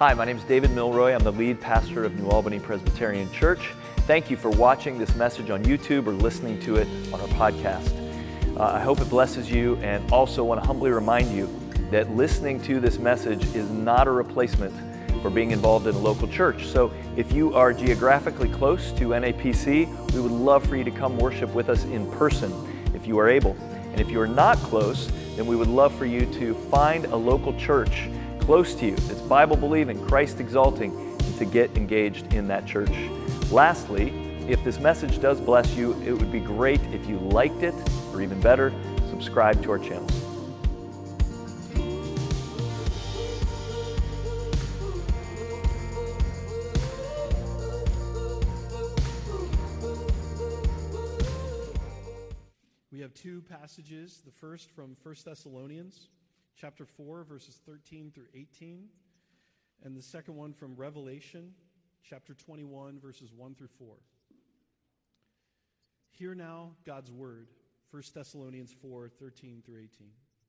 Hi, my name is David Milroy. I'm the lead pastor of New Albany Presbyterian Church. Thank you for watching this message on YouTube or listening to it on our podcast. I hope it blesses you, and also want to humbly remind you that listening to this message is not a replacement for being involved in a local church. So if you are geographically close to NAPC, we would love for you to come worship with us in person if you are able. And if you are not close, then we would love for you to find a local church close to you that's Bible-believing, Christ-exalting, and to get engaged in that church. Lastly, if this message does bless you, it would be great if you liked it, or even better, subscribe to our channel. We have two passages, the first from 1 Thessalonians chapter 4, verses 13 through 18, and the second one from Revelation chapter 21, verses 1 through 4. Hear now God's word, 1 Thessalonians 4, 13 through 18.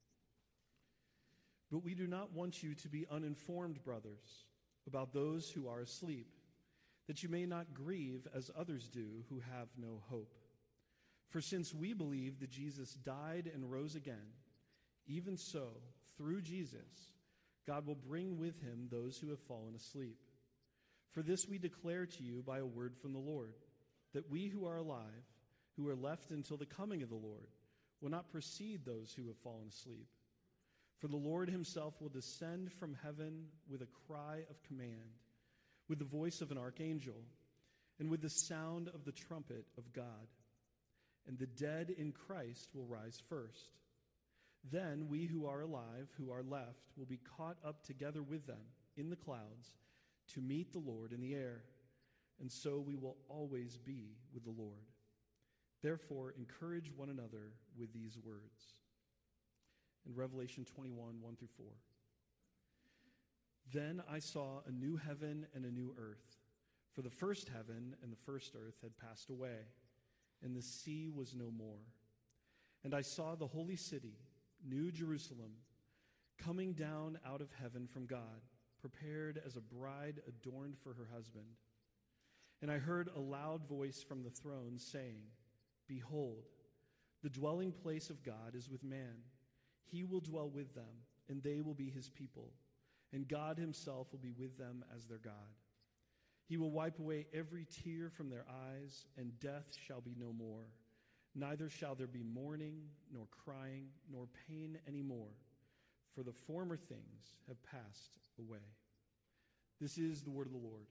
But we do not want you to be uninformed, brothers, about those who are asleep, that you may not grieve as others do who have no hope. For since we believe that Jesus died and rose again, even so, through Jesus, God will bring with him those who have fallen asleep. For this we declare to you by a word from the Lord, that we who are alive, who are left until the coming of the Lord, will not precede those who have fallen asleep. For the Lord himself will descend from heaven with a cry of command, with the voice of an archangel, and with the sound of the trumpet of God. And the dead in Christ will rise first. Then we who are alive, who are left, will be caught up together with them in the clouds to meet the Lord in the air. And so we will always be with the Lord. Therefore, encourage one another with these words. In Revelation 21, 1 through 4. Then I saw a new heaven and a new earth, for the first heaven and the first earth had passed away, and the sea was no more. And I saw the holy city, New Jerusalem, coming down out of heaven from God, prepared as a bride adorned for her husband. And I heard a loud voice from the throne saying, Behold, the dwelling place of God is with man. He will dwell with them, and they will be his people, and God himself will be with them as their God. He will wipe away every tear from their eyes, and death shall be no more. Neither shall there be mourning, nor crying, nor pain any more, for the former things have passed away. This is the word of the Lord.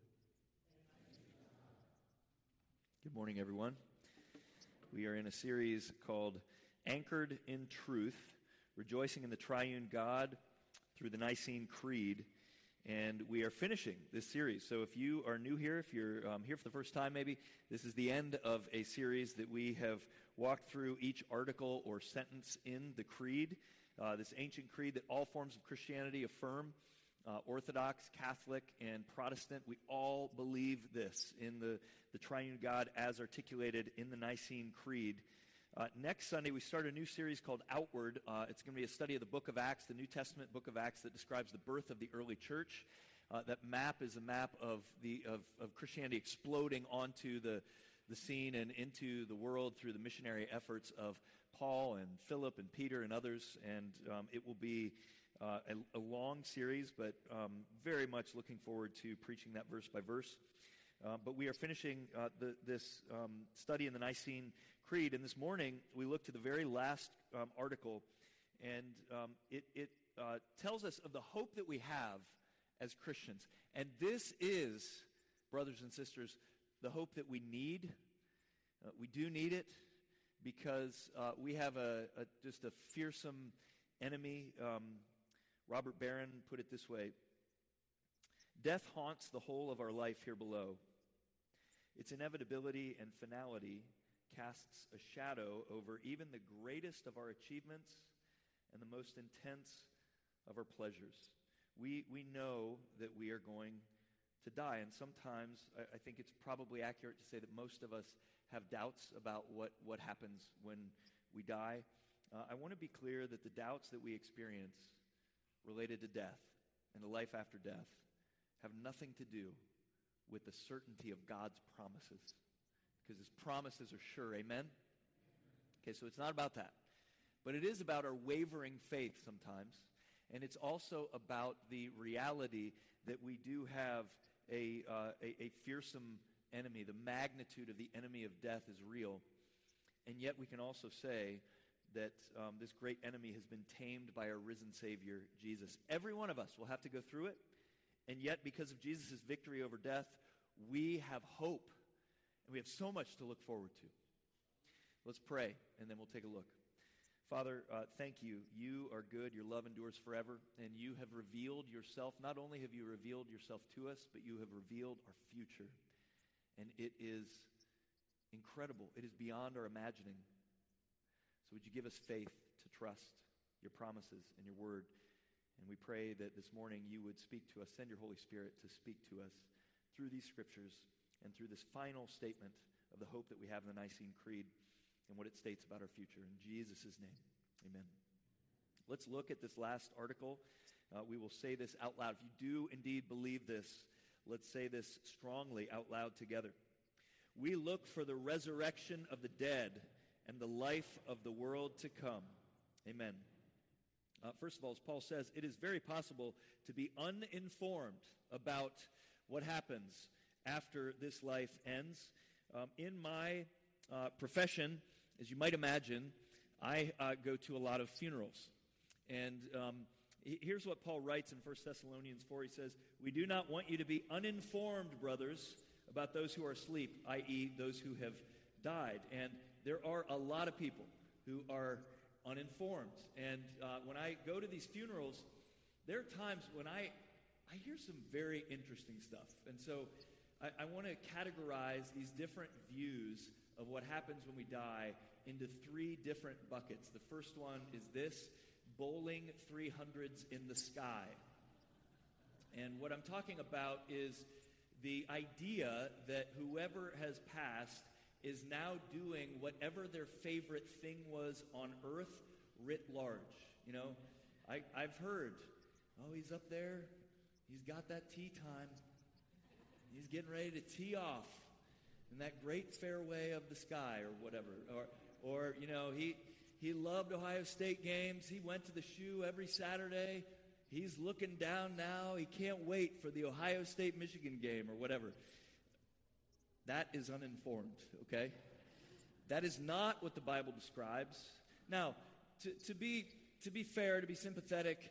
Good morning, everyone. We are in a series called Anchored in Truth, Rejoicing in the Triune God through the Nicene Creed. And we are finishing this series. So if you are new here, if you're here for the first time maybe, this is the end of a series that we have walked through each article or sentence in the creed, this ancient creed that all forms of Christianity affirm. Orthodox, Catholic, and Protestant, we all believe this in the triune God as articulated in the Nicene Creed. Next Sunday, we start a new series called Outward. It's going to be a study of the book of Acts, the New Testament book of Acts that describes the birth of the early church. That map is a map of Christianity exploding onto the scene and into the world through the missionary efforts of Paul and Philip and Peter and others. And it will be a long series, but very much looking forward to preaching that verse by verse. But we are finishing this study in the Nicene Creed, and this morning we look to the very last article, and it tells us of the hope that we have as Christians. And this is, brothers and sisters, the hope that we need. We do need it because we have just a fearsome enemy. Robert Barron put it this way: death haunts the whole of our life here below. Its inevitability and finality casts a shadow over even the greatest of our achievements and the most intense of our pleasures. We know that we are going to die, and sometimes I think it's probably accurate to say that most of us have doubts about what happens when we die. I want to be clear that the doubts that we experience related to death and the life after death have nothing to do with the certainty of God's promises, because his promises are sure. Amen? Okay, so it's not about that. But it is about our wavering faith sometimes, and it's also about the reality that we do have a fearsome enemy. The magnitude of the enemy of death is real, and yet we can also say that this great enemy has been tamed by our risen Savior, Jesus. Every one of us will have to go through it, and yet because of Jesus' victory over death, we have hope, and we have so much to look forward to. Let's pray, and then we'll take a look. Father, thank you. You are good. Your love endures forever, and you have revealed yourself. Not only have you revealed yourself to us, but you have revealed our future, and it is incredible. It is beyond our imagining. So would you give us faith to trust your promises and your word? And we pray that this morning you would speak to us, send your Holy Spirit to speak to us through these scriptures and through this final statement of the hope that we have in the Nicene Creed and what it states about our future. In Jesus' name, amen. Let's look at this last article. We will say this out loud. If you do indeed believe this, let's say this strongly out loud together. We look for the resurrection of the dead and the life of the world to come. Amen. First of all, as Paul says, it is very possible to be uninformed about what happens after this life ends. In my profession, as you might imagine, I go to a lot of funerals. And here's what Paul writes in 1 Thessalonians 4. He says, "We do not want you to be uninformed, brothers, about those who are asleep," i.e. those who have died. And there are a lot of people who are uninformed. And when I go to these funerals, there are times when I hear some very interesting stuff. And so I want to categorize these different views of what happens when we die into three different buckets. The first one is this: bowling 300s in the sky. And what I'm talking about is the idea that whoever has passed is now doing whatever their favorite thing was on earth writ large. You know, I've heard, oh, he's up there, he's got that tee time, he's getting ready to tee off in that great fairway of the sky or whatever. Or you know, he loved Ohio State games, he went to the shoe every Saturday, he's looking down now, he can't wait for the Ohio State-Michigan game or whatever. That is uninformed, okay? That is not what the Bible describes. Now, to be fair, to be sympathetic,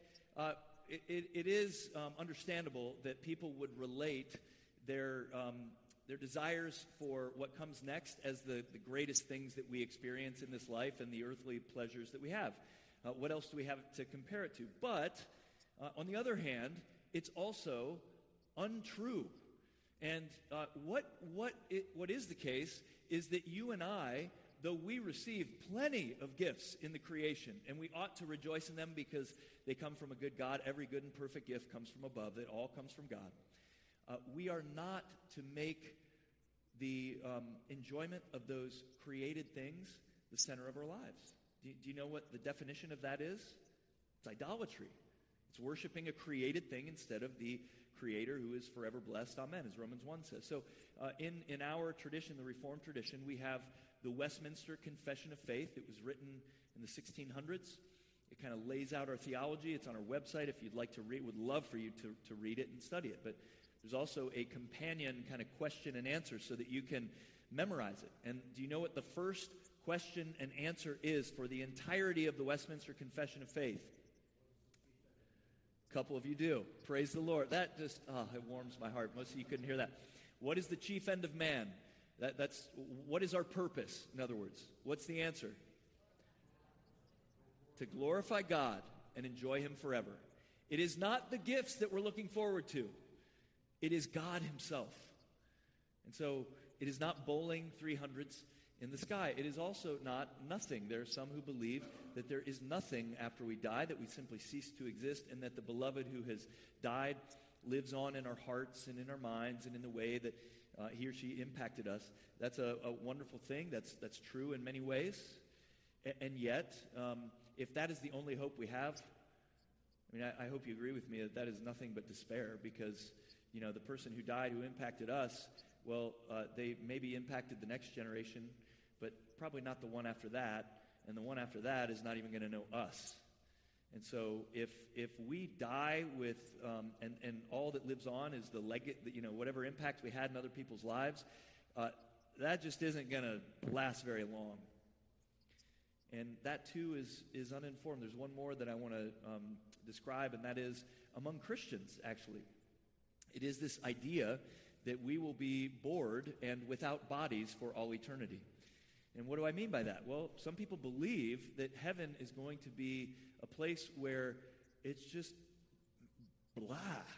it is understandable that people would relate their desires for what comes next as the greatest things that we experience in this life and the earthly pleasures that we have. What else do we have to compare it to? But, on the other hand, it's also untrue. And what is the case is that you and I, though we receive plenty of gifts in the creation, and we ought to rejoice in them because they come from a good God. Every good and perfect gift comes from above. It all comes from God. We are not to make the enjoyment of those created things the center of our lives. Do you know what the definition of that is? It's idolatry. It's worshiping a created thing instead of the Creator who is forever blessed. Amen, as Romans 1 says. So in our tradition, the Reformed tradition, we have the Westminster Confession of Faith. It was written in the 1600s. It kind of lays out our theology. It's on our website if you'd like to read. Would love for you to read it and study it. But there's also a companion kind of question and answer so that you can memorize it. And do you know what the first question and answer is for the entirety of the Westminster Confession of Faith? A couple of you do. Praise the Lord. That just, it warms my heart. Most of you couldn't hear that. What is the chief end of man? That's what is our purpose, in other words? What's the answer? To glorify God and enjoy Him forever. It is not the gifts that we're looking forward to. It is God Himself. And so it is not bowling 300s in the sky. It is also not nothing. There are some who believe that there is nothing after we die, that we simply cease to exist, and that the beloved who has died lives on in our hearts and in our minds and in the way that he or she impacted us. That's a wonderful thing. That's true in many ways. And yet, if that is the only hope we have, I mean, I hope you agree with me that that is nothing but despair, because the person who died who impacted us, well, they maybe impacted the next generation, but probably not the one after that, and the one after that is not even going to know us. And so if we die with, and all that lives on is whatever impact we had in other people's lives, that just isn't going to last very long. And that too is uninformed. There's one more that I want to describe, and that is among Christians, actually. It is this idea that we will be bored and without bodies for all eternity. And what do I mean by that? Well, some people believe that heaven is going to be a place where it's just blah.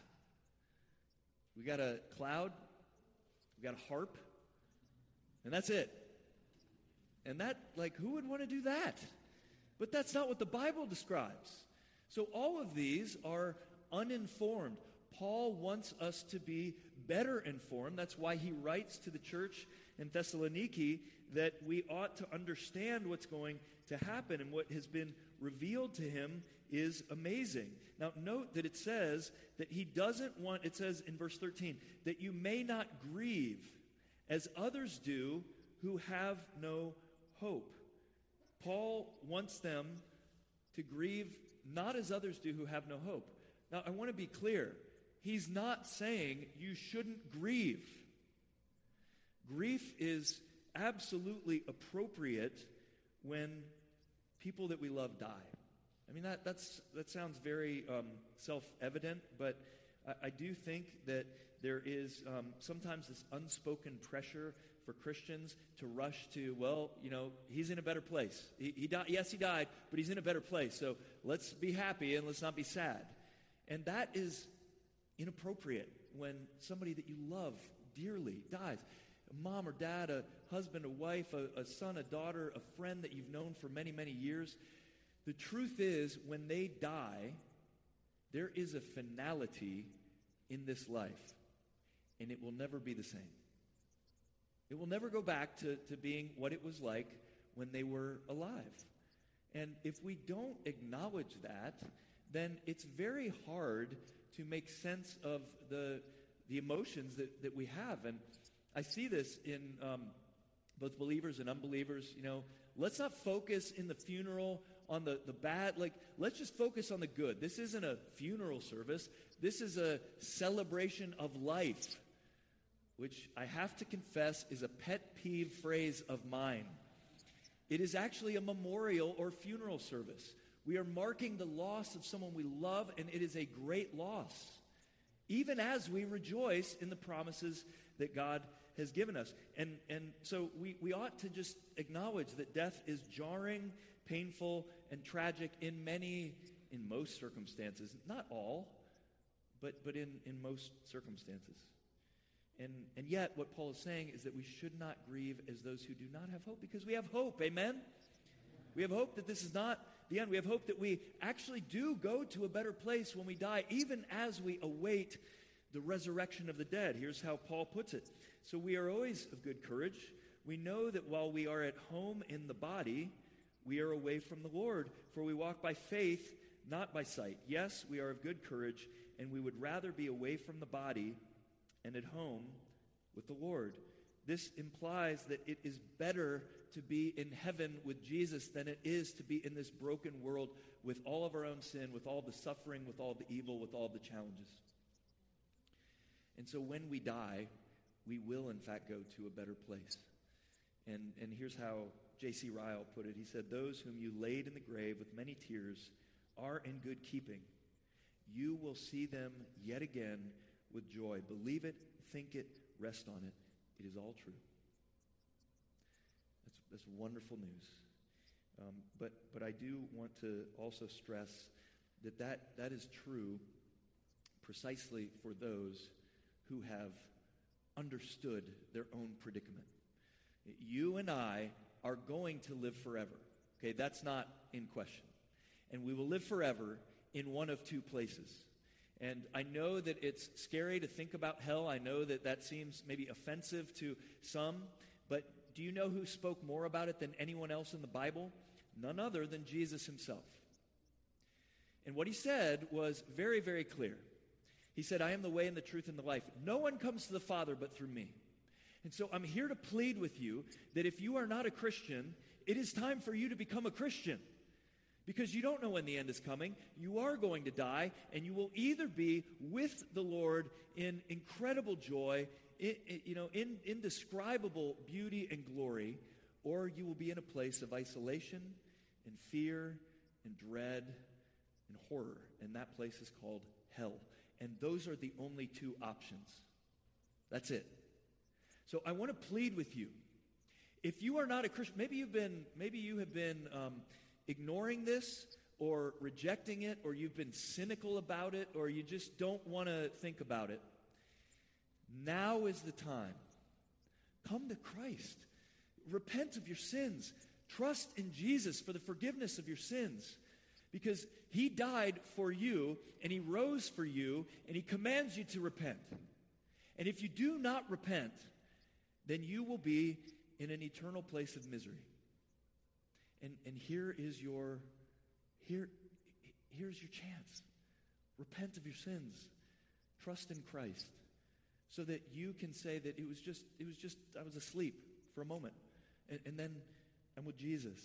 We got a cloud, we got a harp, and that's it. And that, who would want to do that? But that's not what the Bible describes. So all of these are uninformed. Paul wants us to be better informed. That's why he writes to the church in Thessaloniki that we ought to understand what's going to happen, and what has been revealed to him is amazing. Now, note that it says that he doesn't want, it says in verse 13, that you may not grieve as others do who have no hope. Paul wants them to grieve not as others do who have no hope. Now, I want to be clear. He's not saying you shouldn't grieve. Grief is absolutely appropriate when people that we love die. I mean, that sounds very self-evident, but I do think that there is sometimes this unspoken pressure for Christians to rush to, he's in a better place. He died. Yes, he died, but he's in a better place. So let's be happy and let's not be sad. And that is inappropriate when somebody that you love dearly dies. A mom or dad, a husband, a wife, a son, a daughter, a friend that you've known for many, many years. The truth is, when they die, there is a finality in this life, and it will never be the same. It will never go back to being what it was like when they were alive. And if we don't acknowledge that, then it's very hard to make sense of the emotions that we have. And I see this in both believers and unbelievers. Let's not focus in the funeral on the bad. Let's just focus on the good. This isn't a funeral service. This is a celebration of life, which I have to confess is a pet peeve phrase of mine. It is actually a memorial or funeral service. We are marking the loss of someone we love, and it is a great loss, even as we rejoice in the promises that God has given us. And so we ought to just acknowledge that death is jarring, painful, and tragic in most circumstances. Not all, but in most circumstances. And yet, what Paul is saying is that we should not grieve as those who do not have hope, because we have hope, amen? We have hope that this is not the end. We have hope that we actually do go to a better place when we die, even as we await the resurrection of the dead. Here's how Paul puts it. So we are always of good courage. We know that while we are at home in the body, we are away from the Lord, for we walk by faith, not by sight. Yes, we are of good courage, and we would rather be away from the body and at home with the Lord. This implies that it is better to be in heaven with Jesus than it is to be in this broken world with all of our own sin, with all the suffering, with all the evil, with all the challenges. And so when we die, we will in fact go to a better place. And here's how J.C. Ryle put it. He said, "Those whom you laid in the grave with many tears are in good keeping. You will see them yet again with joy. Believe it, think it, rest on it. It is all true." That's wonderful news. But I do want to also stress that is true precisely for those who have understood their own predicament. You and I are going to live forever. Okay, that's not in question. And we will live forever in one of two places. And I know that it's scary to think about hell. I know that seems maybe offensive to some. But do you know who spoke more about it than anyone else in the Bible? None other than Jesus himself. And what he said was very, very clear. He said, I am the way and the truth and the life. No one comes to the Father but through me. And so I'm here to plead with you that if you are not a Christian, it is time for you to become a Christian. Because you don't know when the end is coming. You are going to die, and you will either be with the Lord in incredible joy, in indescribable beauty and glory, or you will be in a place of isolation and fear and dread and horror. And that place is called hell. And those are the only two options. That's it. So I want to plead with you. If you are not a Christian, maybe you have been ignoring this or rejecting it, or you've been cynical about it, or you just don't want to think about it. Now is the time. Come to Christ. Repent of your sins. Trust in Jesus for the forgiveness of your sins. Because he died for you, and he rose for you, and he commands you to repent. And if you do not repent, then you will be in an eternal place of misery. And here's your chance. Repent of your sins. Trust in Christ. So that you can say that it was just I was asleep for a moment. And then I'm with Jesus.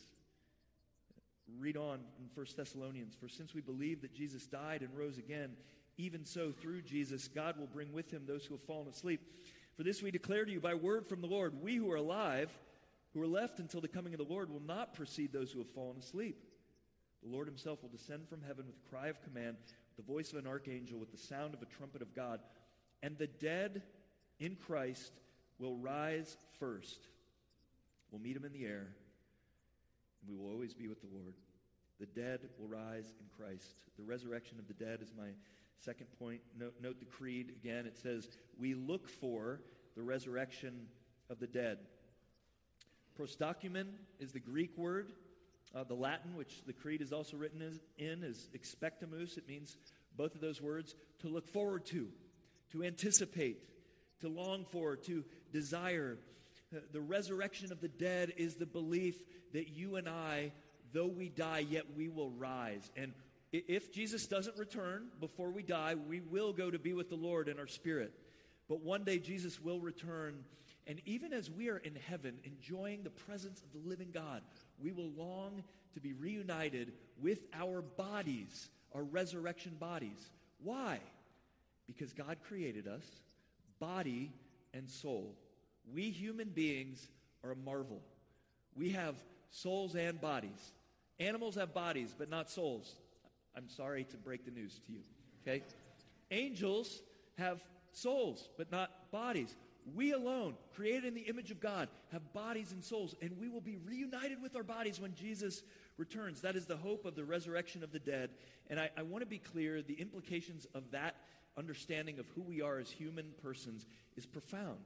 Read on in 1 Thessalonians. For since we believe that Jesus died and rose again, even so through Jesus, God will bring with him those who have fallen asleep. For this we declare to you by word from the Lord, we who are alive, who are left until the coming of the Lord, will not precede those who have fallen asleep. The Lord himself will descend from heaven with a cry of command, with the voice of an archangel, with the sound of a trumpet of God. And the dead in Christ will rise first. We'll meet him in the air, and we will always be with the Lord. The dead will rise in Christ. The resurrection of the dead is my second point. Note the creed again. It says, we look for the resurrection of the dead. Prostocumen is the Greek word. The Latin, which the creed is also written in, is expectamus. It means both of those words, to look forward to anticipate, to long for, to desire. The resurrection of the dead is the belief that you and I, though we die, yet we will rise. And if Jesus doesn't return before we die, we will go to be with the Lord in our spirit. But one day Jesus will return, and even as we are in heaven enjoying the presence of the living God, we will long to be reunited with our bodies, our resurrection bodies. Why? Because God created us, body and soul. We human beings are a marvel. We have souls and bodies. Animals have bodies, but not souls. I'm sorry to break the news to you, okay? Angels have souls, but not bodies. We alone, created in the image of God, have bodies and souls, and we will be reunited with our bodies when Jesus returns. That is the hope of the resurrection of the dead. And I want to be clear, the implications of that understanding of who we are as human persons is profound.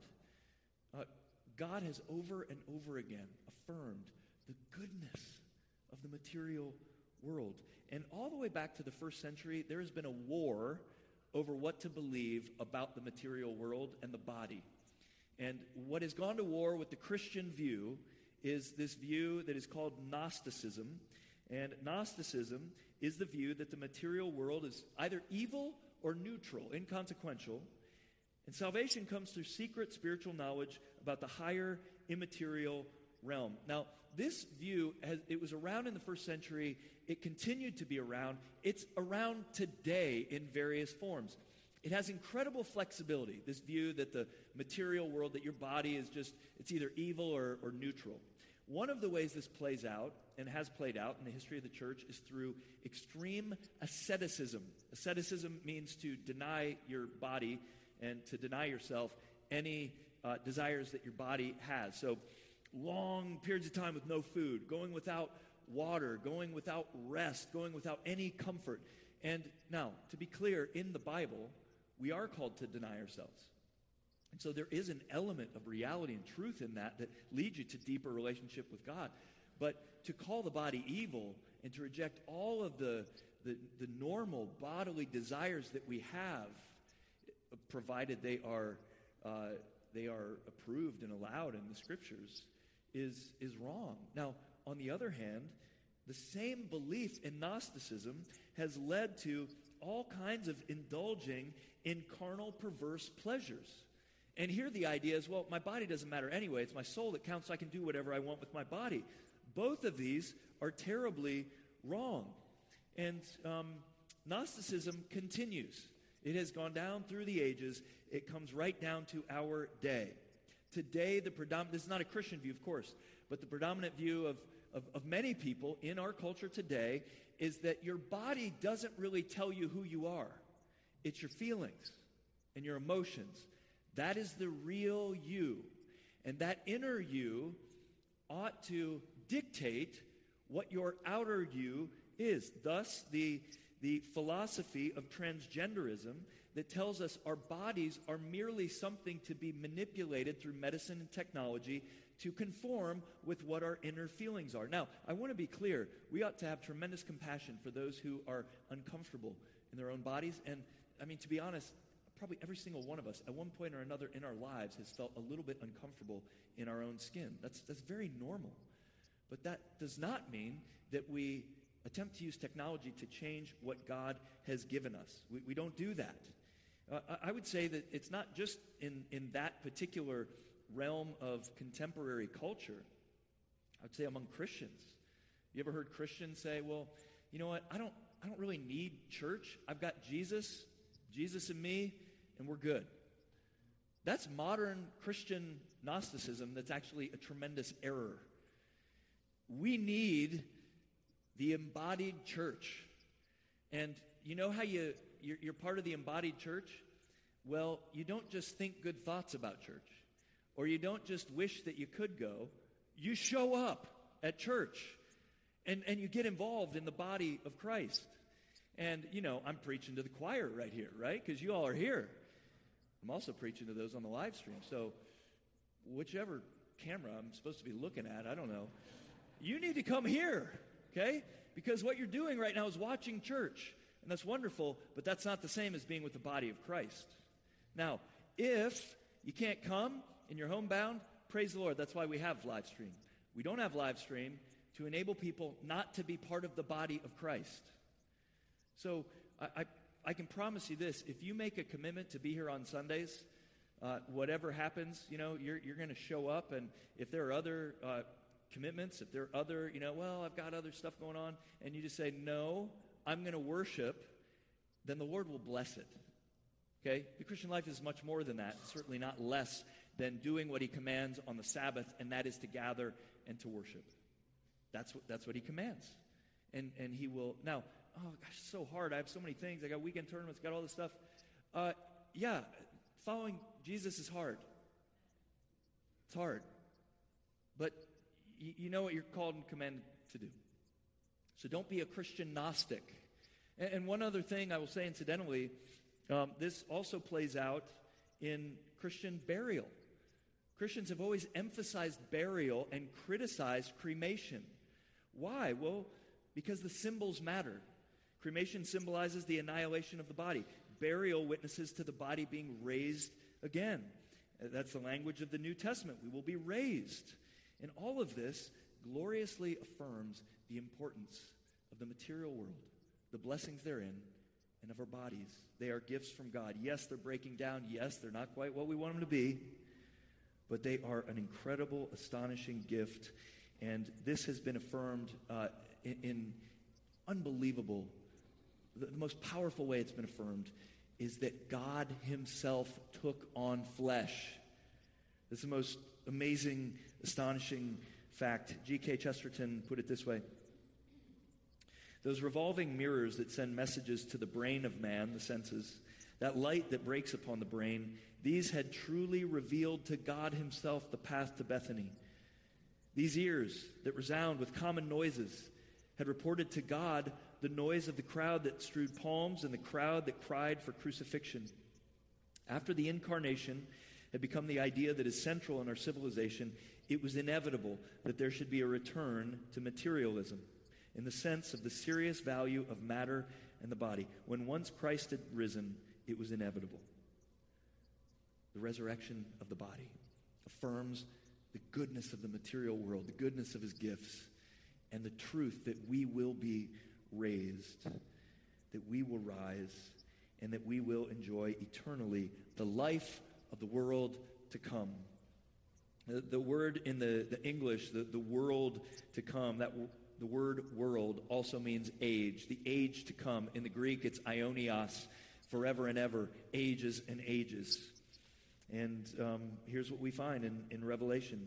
God has over and over again affirmed the goodness of the material world. And all the way back to the first century, there has been a war over what to believe about the material world and the body. And what has gone to war with the Christian view is this view that is called Gnosticism. And Gnosticism is the view that the material world is either evil or neutral, inconsequential. And salvation comes through secret spiritual knowledge about the higher immaterial realm. Now, this view, it was around in the first century. It continued to be around. It's around today in various forms. It has incredible flexibility, this view that the material world, that your body is just, it's either evil or neutral. One of the ways this plays out, and has played out in the history of the church, is through extreme asceticism. Asceticism means to deny your body and to deny yourself any desires that your body has. So long periods of time with no food, going without water, going without rest, going without any comfort. And now, to be clear, in the Bible, we are called to deny ourselves. And so there is an element of reality and truth in that leads you to deeper relationship with God. But to call the body evil and to reject all of the normal bodily desires that we have, provided they are approved and allowed in the Scriptures, is wrong. Now, on the other hand, the same belief in Gnosticism has led to all kinds of indulging in carnal, perverse pleasures. And here the idea is, well, my body doesn't matter anyway. It's my soul that counts, so I can do whatever I want with my body. Both of these are terribly wrong. And Gnosticism continues. It has gone down through the ages. It comes right down to our day. Today, this is not a Christian view, of course, but the predominant view of many people in our culture today is that your body doesn't really tell you who you are. It's your feelings and your emotions. That is the real you. And that inner you ought to dictate what your outer you is. Thus, the philosophy of transgenderism that tells us our bodies are merely something to be manipulated through medicine and technology to conform with what our inner feelings are. Now, I want to be clear. We ought to have tremendous compassion for those who are uncomfortable in their own bodies. And, I mean, to be honest, probably every single one of us at one point or another in our lives has felt a little bit uncomfortable in our own skin. That's very normal. But that does not mean that we attempt to use technology to change what God has given us. We don't do that. I would say that it's not just in that particular realm of contemporary culture. I would say among Christians. You ever heard Christians say, well, you know what, I don't really need church. I've got Jesus and me, and we're good. That's modern Christian Gnosticism that's actually a tremendous error. We need the embodied church. And you know how you're part of the embodied church? Well, you don't just think good thoughts about church, or you don't just wish that you could go. You show up at church, and you get involved in the body of Christ. And, you know, I'm preaching to the choir right here, right? Because you all are here. I'm also preaching to those on the live stream. So whichever camera I'm supposed to be looking at, I don't know. You need to come here, okay? Because what you're doing right now is watching church. And that's wonderful, but that's not the same as being with the body of Christ. Now, if you can't come and you're homebound, praise the Lord. That's why we have live stream. We don't have live stream to enable people not to be part of the body of Christ. So I can promise you this. If you make a commitment to be here on Sundays, whatever happens, you know, you're going to show up. And if there are other commitments, if there are other, you know, well, I've got other stuff going on, and you just say, no, I'm going to worship, then the Lord will bless it. Okay? The Christian life is much more than that. It's certainly not less than doing what he commands on the Sabbath, and that is to gather and to worship. That's what he commands. And he will. Now, oh gosh, it's so hard. I have so many things. I got weekend tournaments, got all this stuff. Yeah, following Jesus is hard. It's hard. But you know what you're called and commanded to do. So don't be a Christian Gnostic. And one other thing I will say incidentally, this also plays out in Christian burial. Christians have always emphasized burial and criticized cremation. Why? Well, because the symbols matter. Cremation symbolizes the annihilation of the body. Burial witnesses to the body being raised again. That's the language of the New Testament. We will be raised. And all of this gloriously affirms the importance of the material world, the blessings therein, and of our bodies. They are gifts from God. Yes, they're breaking down. Yes, they're not quite what we want them to be. But they are an incredible, astonishing gift. And this has been affirmed in unbelievable, the most powerful way it's been affirmed is that God himself took on flesh. It's the most amazing, astonishing fact. G.K. Chesterton put it this way. Those revolving mirrors that send messages to the brain of man, the senses, that light that breaks upon the brain, these had truly revealed to God himself the path to Bethany. These ears that resound with common noises had reported to God the noise of the crowd that strewed palms and the crowd that cried for crucifixion. After the incarnation had become the idea that is central in our civilization, it was inevitable that there should be a return to materialism in the sense of the serious value of matter and the body. When once Christ had risen, it was inevitable. The resurrection of the body affirms the goodness of the material world, the goodness of his gifts, and the truth that we will be raised. that we will rise and that we will enjoy eternally the life of the world to come. The word in the English, the world to come, the word world also means age, the age to come. In the Greek, it's aionios, forever and ever, ages and ages. And here's what we find in Revelation.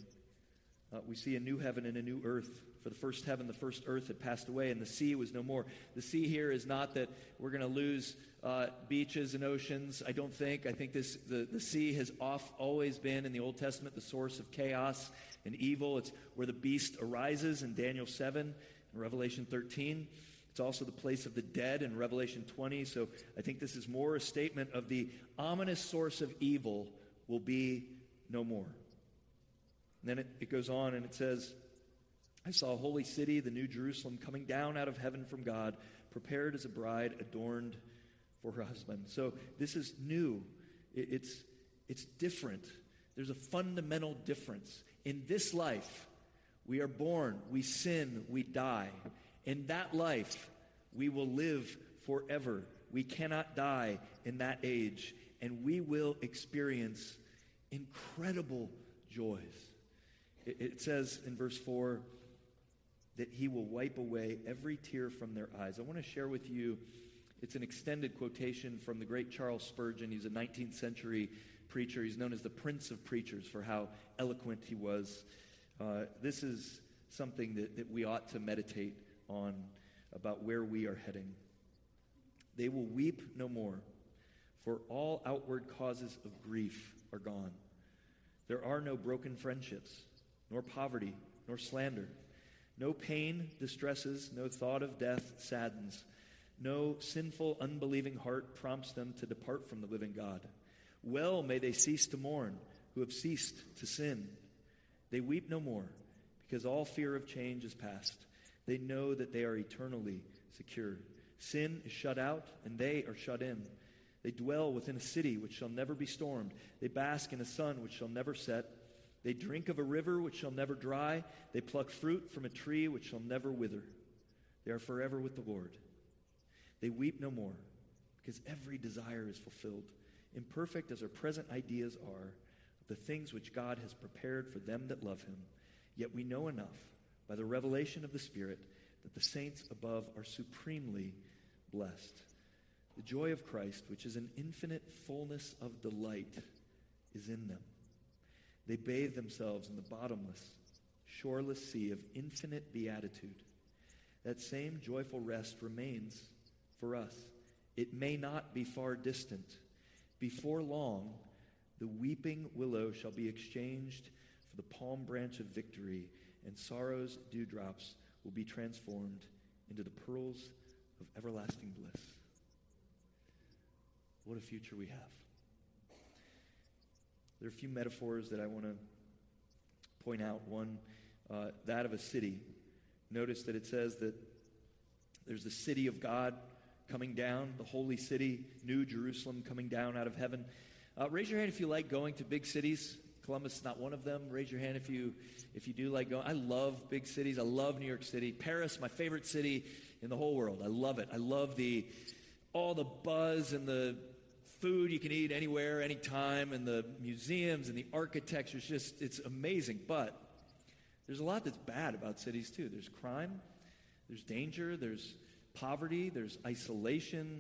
We see a new heaven and a new earth. For the first heaven, the first earth had passed away, and the sea was no more. The sea here is not that we're going to lose beaches and oceans, I don't think. I think the sea has always been, in the Old Testament, the source of chaos and evil. It's where the beast arises in Daniel 7 and Revelation 13. It's also the place of the dead in Revelation 20. So I think this is more a statement of the ominous source of evil will be no more. And then it goes on and it says, I saw a holy city, the new Jerusalem, coming down out of heaven from God, prepared as a bride adorned for her husband. So this is new. It's different. There's a fundamental difference. In this life, we are born, we sin, we die. In that life, we will live forever. We cannot die in that age, and we will experience incredible joys. It says in verse 4 that he will wipe away every tear from their eyes. I want to share with you, it's an extended quotation from the great Charles Spurgeon. He's a 19th century preacher. He's known as the Prince of Preachers for how eloquent he was. This is something that we ought to meditate on about where we are heading. They will weep no more, for all outward causes of grief are gone. There are no broken friendships, nor poverty, nor slander. No pain distresses, no thought of death saddens. No sinful, unbelieving heart prompts them to depart from the living God. Well may they cease to mourn, who have ceased to sin. They weep no more, because all fear of change is past. They know that they are eternally secure. Sin is shut out, and they are shut in. They dwell within a city which shall never be stormed. They bask in a sun which shall never set. They drink of a river which shall never dry. They pluck fruit from a tree which shall never wither. They are forever with the Lord. They weep no more, because every desire is fulfilled. Imperfect as our present ideas are of the things which God has prepared for them that love him, yet we know enough by the revelation of the Spirit that the saints above are supremely blessed. The joy of Christ, which is an infinite fullness of delight, is in them. They bathe themselves in the bottomless, shoreless sea of infinite beatitude. That same joyful rest remains for us. It may not be far distant. Before long, the weeping willow shall be exchanged for the palm branch of victory, and sorrow's dewdrops will be transformed into the pearls of everlasting bliss. What a future we have. There are a few metaphors that I want to point out. One, that of a city. Notice that it says that there's the city of God coming down, the holy city, New Jerusalem coming down out of heaven. Raise your hand if you like going to big cities. Columbus is not one of them. Raise your hand if you do like going. I love big cities. I love New York City. Paris, my favorite city in the whole world. I love it. I love all the buzz and the food you can eat anywhere, anytime, and the museums and the architecture. It's amazing. But there's a lot that's bad about cities too. There's crime, there's danger, there's poverty, there's isolation.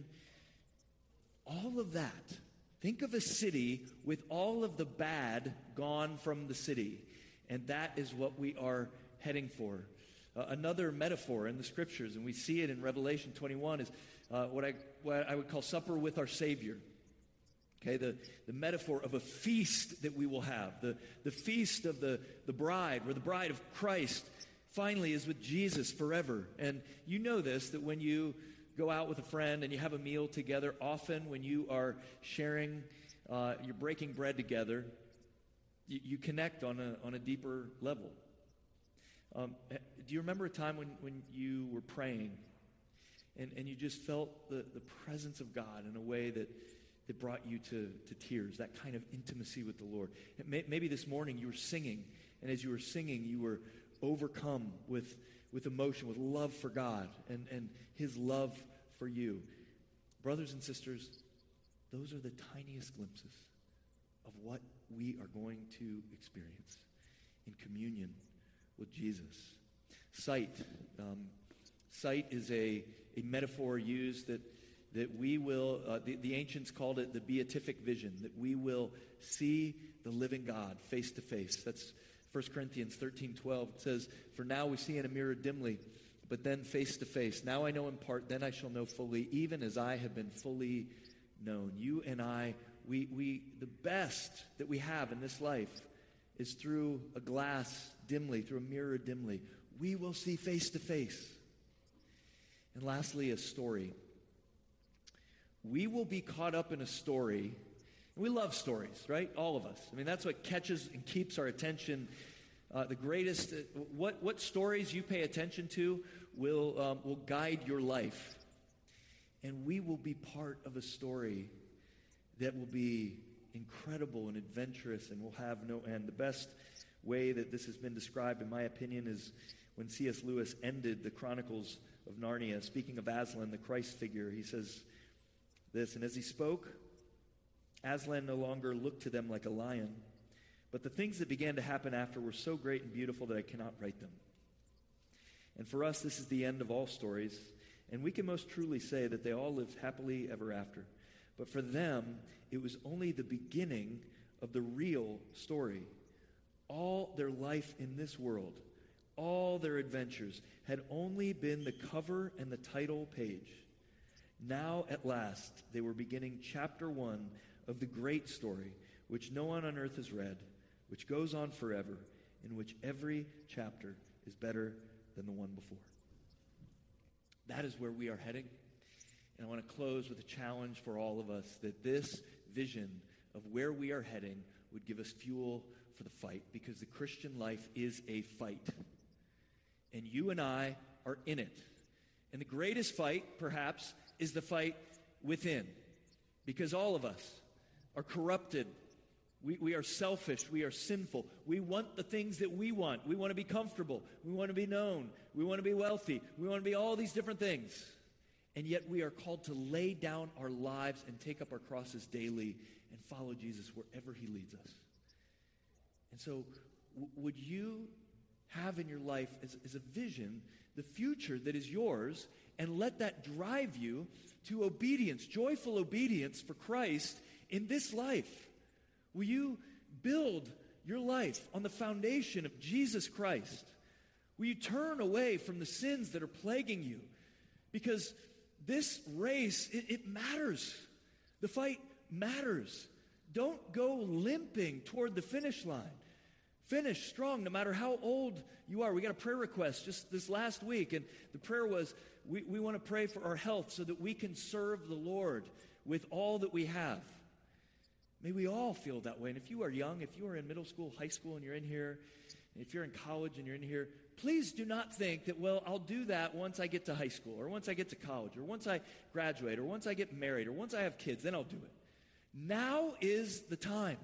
All of that. Think of a city with all of the bad gone from the city. And that is what we are heading for. Another metaphor in the scriptures, and we see it in Revelation 21, is what I would call supper with our Savior. Okay, the metaphor of a feast that we will have, the feast of the bride, where the bride of Christ finally is with Jesus forever. And you know this, that when you go out with a friend and you have a meal together, often when you are sharing, you're breaking bread together, you connect on a deeper level. Do you remember a time when you were praying and you just felt the presence of God in a way that brought you to tears, that kind of intimacy with the Lord? Maybe this morning you were singing, and as you were singing, you were overcome with emotion, with love for God and his love for you. Brothers and sisters, those are the tiniest glimpses of what we are going to experience in communion with Jesus. Sight. Sight is a metaphor used that we will, the ancients called it the beatific vision, that we will see the living God face to face. That's 1 Corinthians 13:12. It says, "For now we see in a mirror dimly, but then face to face. Now I know in part, then I shall know fully, even as I have been fully known." You and I, the best that we have in this life is through a glass dimly, through a mirror dimly. We will see face to face. And lastly, a story. We will be caught up in a story. We love stories, right? All of us. I mean, that's what catches and keeps our attention. The greatest, what stories you pay attention to will guide your life. And we will be part of a story that will be incredible and adventurous and will have no end. The best way that this has been described, in my opinion, is when C.S. Lewis ended the Chronicles of Narnia. Speaking of Aslan, the Christ figure, he says this, "And as he spoke, Aslan no longer looked to them like a lion, but the things that began to happen after were so great and beautiful that I cannot write them." And for us, this is the end of all stories, and we can most truly say that they all lived happily ever after. But for them, it was only the beginning of the real story. All their life in this world, all their adventures, had only been the cover and the title page. Now, at last, they were beginning chapter 1 of the great story, which no one on earth has read, which goes on forever, in which every chapter is better than the one before. That is where we are heading. And I want to close with a challenge for all of us, that this vision of where we are heading would give us fuel for the fight, because the Christian life is a fight. And you and I are in it. And the greatest fight, perhaps, is the fight within, because all of us are corrupted. We are selfish. We are sinful. We want the things that we want. We want to be comfortable. We want to be known. We want to be wealthy. We want to be all these different things. And yet we are called to lay down our lives and take up our crosses daily and follow Jesus wherever he leads us. And so would you have in your life as a vision the future that is yours, and let that drive you to obedience, joyful obedience for Christ in this life? Will you build your life on the foundation of Jesus Christ? Will you turn away from the sins that are plaguing you? Because this race, it matters. The fight matters. Don't go limping toward the finish line. Finish strong no matter how old you are. We got a prayer request just this last week, and the prayer was, we want to pray for our health so that we can serve the Lord with all that we have. May we all feel that way. And if you are young, if you are in middle school, high school, and you're in here, if you're in college and you're in here, please do not think that, well, I'll do that once I get to high school, or once I get to college, or once I graduate, or once I get married, or once I have kids, then I'll do it. Now is the time.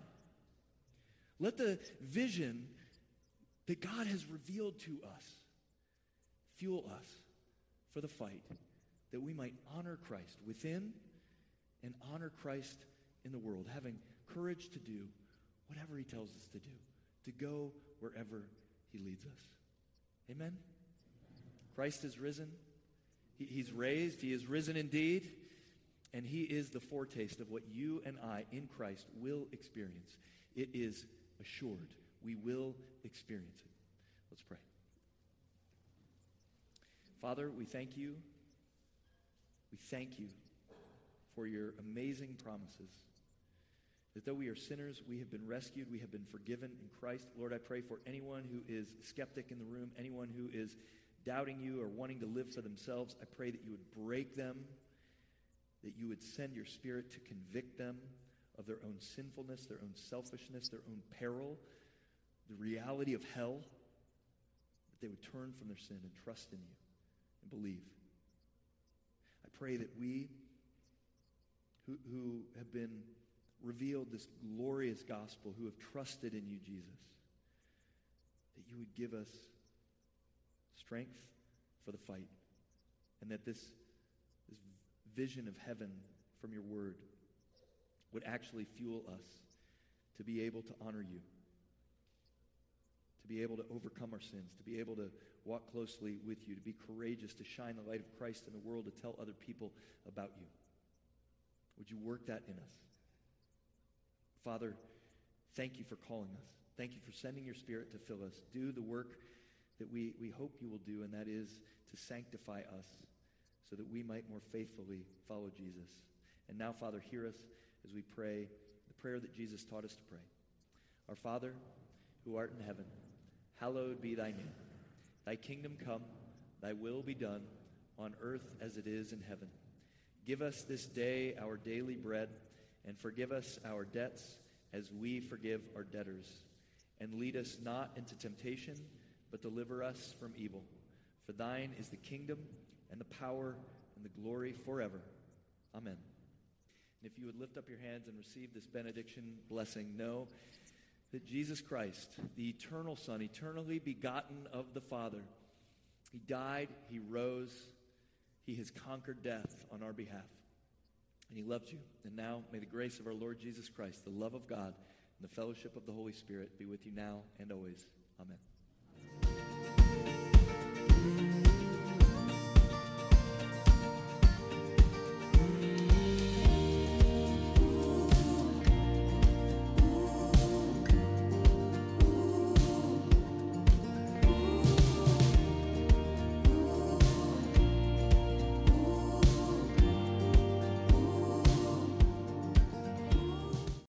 Let the vision that God has revealed to us fuel us for the fight, that we might honor Christ within and honor Christ in the world, having courage to do whatever he tells us to do, to go wherever he leads us. Amen? Christ is risen. He's raised. He is risen indeed. And he is the foretaste of what you and I in Christ will experience. It is assured. We will experience it. Let's pray. Father, we thank you. We thank you for your amazing promises. That though we are sinners, we have been rescued, we have been forgiven in Christ. Lord, I pray for anyone who is skeptic in the room, anyone who is doubting you or wanting to live for themselves, I pray that you would break them, that you would send your Spirit to convict them of their own sinfulness, their own selfishness, their own peril, the reality of hell, that they would turn from their sin and trust in you and believe. I pray that we who have been revealed this glorious gospel, who have trusted in you, Jesus, that you would give us strength for the fight, and that this vision of heaven from your word would actually fuel us to be able to honor you, to be able to overcome our sins, to be able to walk closely with you, to be courageous, to shine the light of Christ in the world, to tell other people about you. Would you work that in us? Father, thank you for calling us. Thank you for sending your Spirit to fill us. Do the work that we hope you will do, and that is to sanctify us so that we might more faithfully follow Jesus. And now, Father, hear us as we pray the prayer that Jesus taught us to pray. Our Father, who art in heaven, hallowed be thy name. Thy kingdom come, thy will be done, on earth as it is in heaven. Give us this day our daily bread, and forgive us our debts as we forgive our debtors. And lead us not into temptation, but deliver us from evil. For thine is the kingdom, and the power, and the glory forever. Amen. And if you would lift up your hands and receive this benediction blessing, know that Jesus Christ, the eternal Son, eternally begotten of the Father, he died, he rose, he has conquered death on our behalf. And he loves you. And now may the grace of our Lord Jesus Christ, the love of God, and the fellowship of the Holy Spirit be with you now and always. Amen.